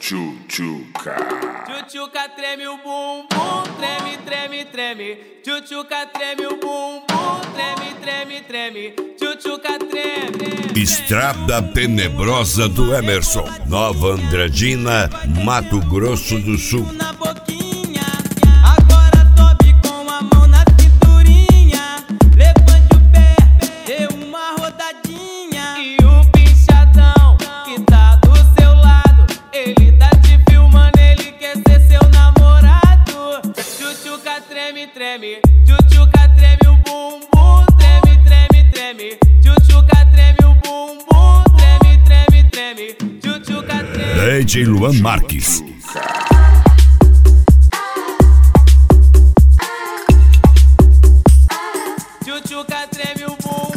Tchutchuca. Tchutchuca treme o bumbum, treme, treme, treme. Tchutchuca treme o bumbum, treme, treme, treme. Tchutchuca treme. Estrada Tenebrosa do Emerson, Nova Andradina, Mato Grosso do Sul. Na boquinha, agora sobe com a mão na cinturinha. Levante o pé, dê uma rodadinha. E o pinchadão que tá do seu lado, ele tá te filmando, ele quer ser seu namorado. Tchutchuca treme, treme. Tchutchuca treme o bumbum, treme, treme, treme. Tchutchuca treme o bumbum, treme, treme, treme. Tchutchuca treme. DJ Luan Marques. Tchutchuca treme o bumbum.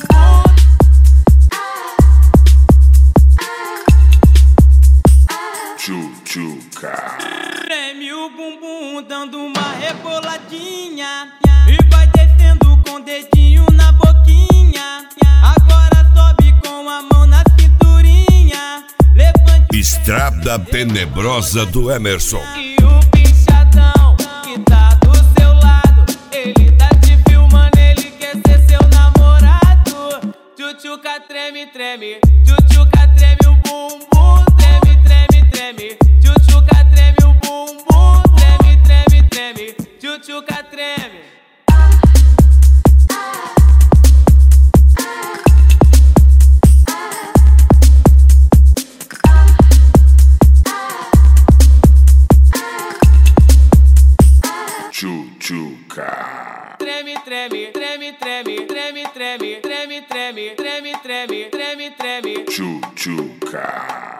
Tchutchuca. Treme o bumbum dando uma reboladinha. E vai descendo com o dedinho na boquinha. Agora sobe com a mão na cinturinha. Levante Estrada Tenebrosa do Emerson. e o pinchadão que tá do seu lado, ele tá te filmando, ele quer ser seu namorado. Tchutchuca treme, treme. Tchutchuca treme o bumbum, treme, treme, treme. Tchutchuca treme o bumbum, treme, treme, treme. Tchutchuca treme. Tchutchuca. Treme, treme, treme, treme, treme, treme, treme, treme, treme, treme, treme, treme. Tchutchuca.